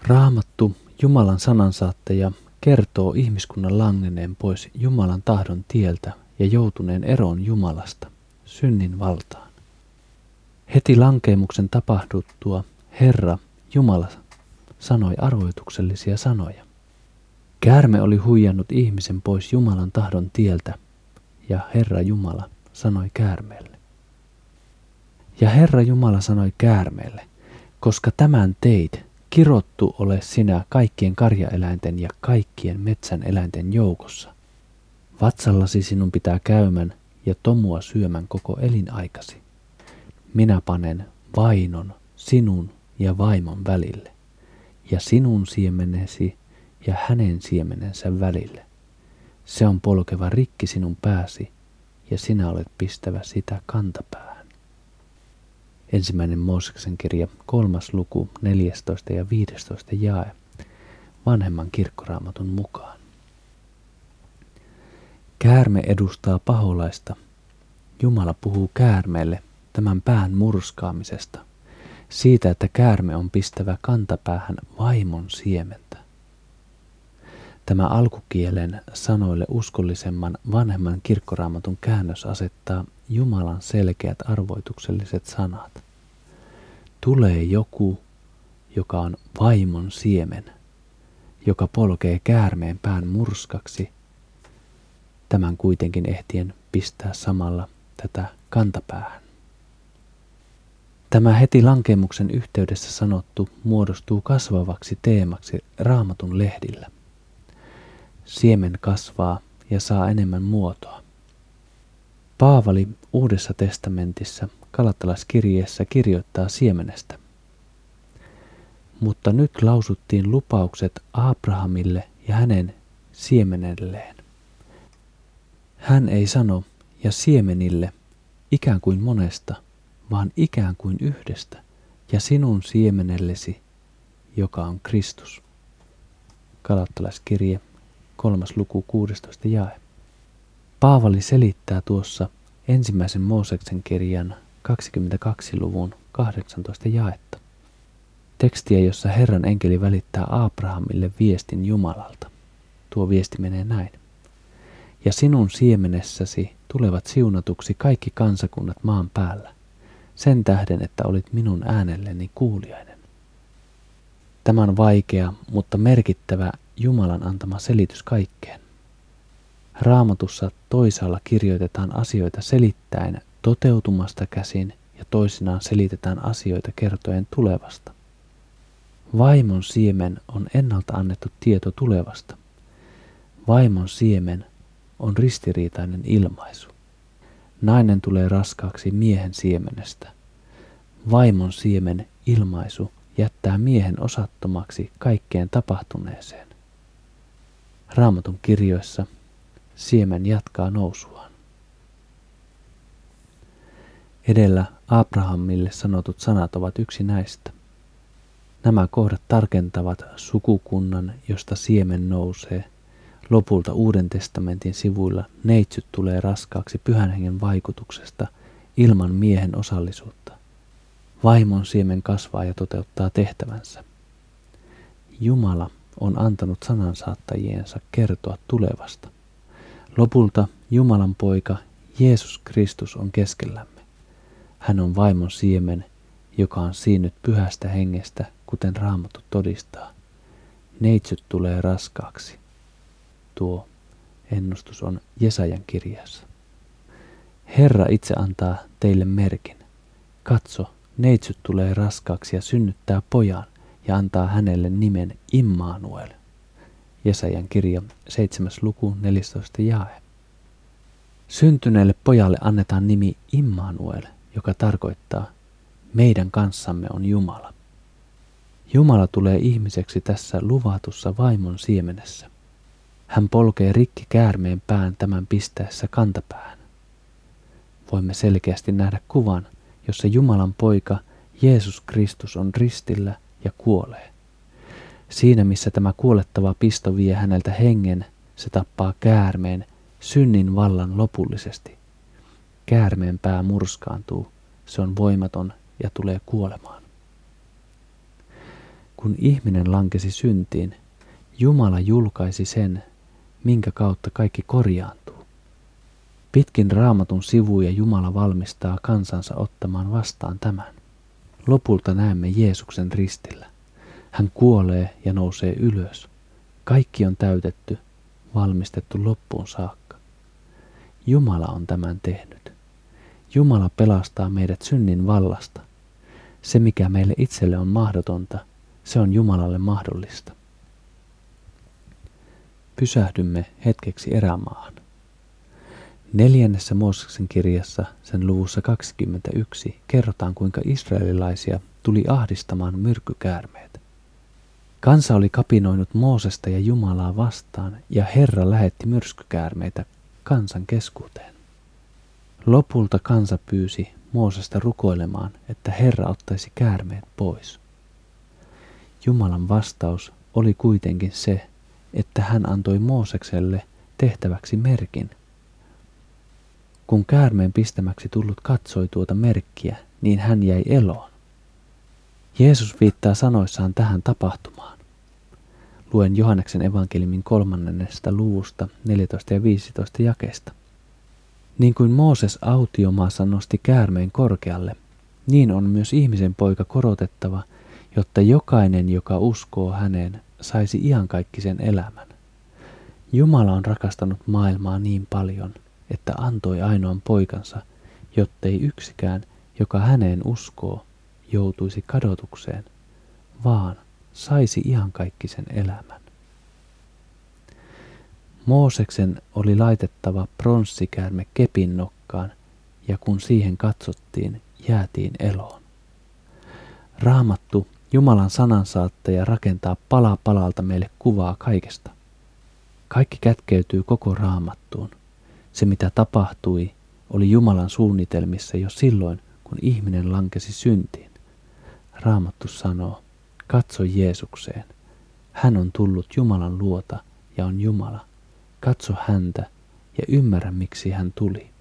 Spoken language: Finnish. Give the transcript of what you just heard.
Raamattu, Jumalan sanansaattaja, kertoo ihmiskunnan langenneen pois Jumalan tahdon tieltä ja joutuneen eroon Jumalasta, synnin valtaan. Heti lankeemuksen tapahduttua Herra, Jumala, sanoi arvoituksellisia sanoja. Käärme oli huijannut ihmisen pois Jumalan tahdon tieltä, ja Herra Jumala sanoi käärmeelle. Ja Herra Jumala sanoi käärmeelle, koska tämän teit, kirottu ole sinä kaikkien karjaeläinten ja kaikkien metsän eläinten joukossa. Vatsallasi sinun pitää käymän ja tomua syömän koko elinaikasi. Minä panen vainon sinun ja vaimon välille, ja sinun siemenesi ja hänen siemenensä välille. Se on polkeva rikki sinun pääsi, ja sinä olet pistävä sitä kantapäähän. 1. Mooseksen kirja, 3. luku, 14. ja 15. jae, vanhemman kirkkoraamatun mukaan. Käärme edustaa paholaista. Jumala puhuu käärmeelle tämän pään murskaamisesta, siitä, että käärme on pistävä kantapäähän vaimon siementä. Tämä alkukielen sanoille uskollisemman vanhemman kirkkoraamatun käännös asettaa Jumalan selkeät arvoitukselliset sanat. Tulee joku, joka on vaimon siemen, joka polkee käärmeen pään murskaksi, tämän kuitenkin ehtien pistää samalla tätä kantapäähän. Tämä heti lankeemuksen yhteydessä sanottu muodostuu kasvavaksi teemaksi Raamatun lehdillä. Siemen kasvaa ja saa enemmän muotoa. Paavali Uudessa testamentissa Galattalaiskirjeessä kirjoittaa siemenestä. Mutta nyt lausuttiin lupaukset Abrahamille ja hänen siemenelleen. Hän ei sano ja siemenille ikään kuin monesta, vaan ikään kuin yhdestä ja sinun siemenellesi, joka on Kristus. Galattalaiskirje 3. luku 16 jae. Paavali selittää tuossa 1. Mooseksen kirjan 22. luvun 18 jaetta. Tekstiä, jossa Herran enkeli välittää Abrahamille viestin Jumalalta. Tuo viesti menee näin. Ja sinun siemenessäsi tulevat siunatuksi kaikki kansakunnat maan päällä, sen tähden, että olit minun äänelleni kuuliainen. Tämä on vaikea, mutta merkittävä Jumalan antama selitys kaikkeen. Raamatussa toisaalla kirjoitetaan asioita selittäen toteutumasta käsin ja toisinaan selitetään asioita kertoen tulevasta. Vaimon siemen on ennalta annettu tieto tulevasta. Vaimon siemen on ristiriitainen ilmaisu. Nainen tulee raskaaksi miehen siemenestä. Vaimon siemen ilmaisu jättää miehen osattomaksi kaikkeen tapahtuneeseen. Raamatun kirjoissa siemen jatkaa nousuaan. Edellä Abrahamille sanotut sanat ovat yksi näistä. Nämä kohdat tarkentavat sukukunnan, josta siemen nousee. Lopulta Uuden testamentin sivuilla neitsyt tulee raskaaksi Pyhän Hengen vaikutuksesta ilman miehen osallisuutta. Vaimon siemen kasvaa ja toteuttaa tehtävänsä. Jumala on antanut sanansaattajiensa kertoa tulevasta. Lopulta Jumalan poika Jeesus Kristus on keskellämme. Hän on vaimon siemen, joka on siinnyt Pyhästä Hengestä, kuten Raamattu todistaa. Neitsyt tulee raskaaksi. Tuo ennustus on Jesajan kirjassa. Herra itse antaa teille merkin. Katso, neitsyt tulee raskaaksi ja synnyttää pojan ja antaa hänelle nimen Immanuel. Jesajan kirja 7. luku 14 jae. Syntyneelle pojalle annetaan nimi Immanuel, joka tarkoittaa meidän kanssamme on Jumala. Jumala tulee ihmiseksi tässä luvatussa vaimon siemenessä. Hän polkee rikki käärmeen pään tämän pistäessä kantapäähän. Voimme selkeästi nähdä kuvan, jossa Jumalan poika Jeesus Kristus on ristillä ja kuolee. Siinä missä tämä kuolettava pisto vie häneltä hengen, se tappaa käärmeen, synnin vallan lopullisesti. Käärmeen pää murskaantuu, se on voimaton ja tulee kuolemaan. Kun ihminen lankesi syntiin, Jumala julkaisi sen, minkä kautta kaikki korjaantuu. Pitkin Raamatun sivuja Jumala valmistaa kansansa ottamaan vastaan tämän. Lopulta näemme Jeesuksen ristillä. Hän kuolee ja nousee ylös. Kaikki on täytetty, valmistettu loppuun saakka. Jumala on tämän tehnyt. Jumala pelastaa meidät synnin vallasta. Se, mikä meille itselle on mahdotonta, se on Jumalalle mahdollista. Pysähdymme hetkeksi erämaahan. 4. Mooseksen kirjassa, sen luvussa 21, kerrotaan, kuinka israelilaisia tuli ahdistamaan myrkkykäärmeet. Kansa oli kapinoinut Moosesta ja Jumalaa vastaan, ja Herra lähetti myrskykäärmeitä kansan keskuuteen. Lopulta kansa pyysi Moosesta rukoilemaan, että Herra ottaisi käärmeet pois. Jumalan vastaus oli kuitenkin se, että hän antoi Moosekselle tehtäväksi merkin. Kun käärmeen pistämäksi tullut katsoi tuota merkkiä, niin hän jäi eloon. Jeesus viittaa sanoissaan tähän tapahtumaan. Luen Johanneksen evankeliumin 3. luvusta 14 ja 15 jakeesta. Niin kuin Mooses autiomaassa nosti käärmeen korkealle, niin on myös ihmisen poika korotettava, jotta jokainen, joka uskoo häneen, saisi iankaikkisen elämän. Jumala on rakastanut maailmaa niin paljon, että antoi ainoan poikansa, jottei yksikään, joka häneen uskoo, joutuisi kadotukseen, vaan saisi iankaikkisen elämän. Mooseksen oli laitettava pronssikäärme kepin nokkaan, ja kun siihen katsottiin, jäätiin eloon. Raamattu, Jumalan sanansaattaja, rakentaa pala palalta meille kuvaa kaikesta. Kaikki kätkeytyy koko Raamattuun. Se, mitä tapahtui, oli Jumalan suunnitelmissa jo silloin, kun ihminen lankesi syntiin. Raamattu sanoo, katso Jeesukseen. Hän on tullut Jumalan luota ja on Jumala. Katso häntä ja ymmärrä, miksi hän tuli.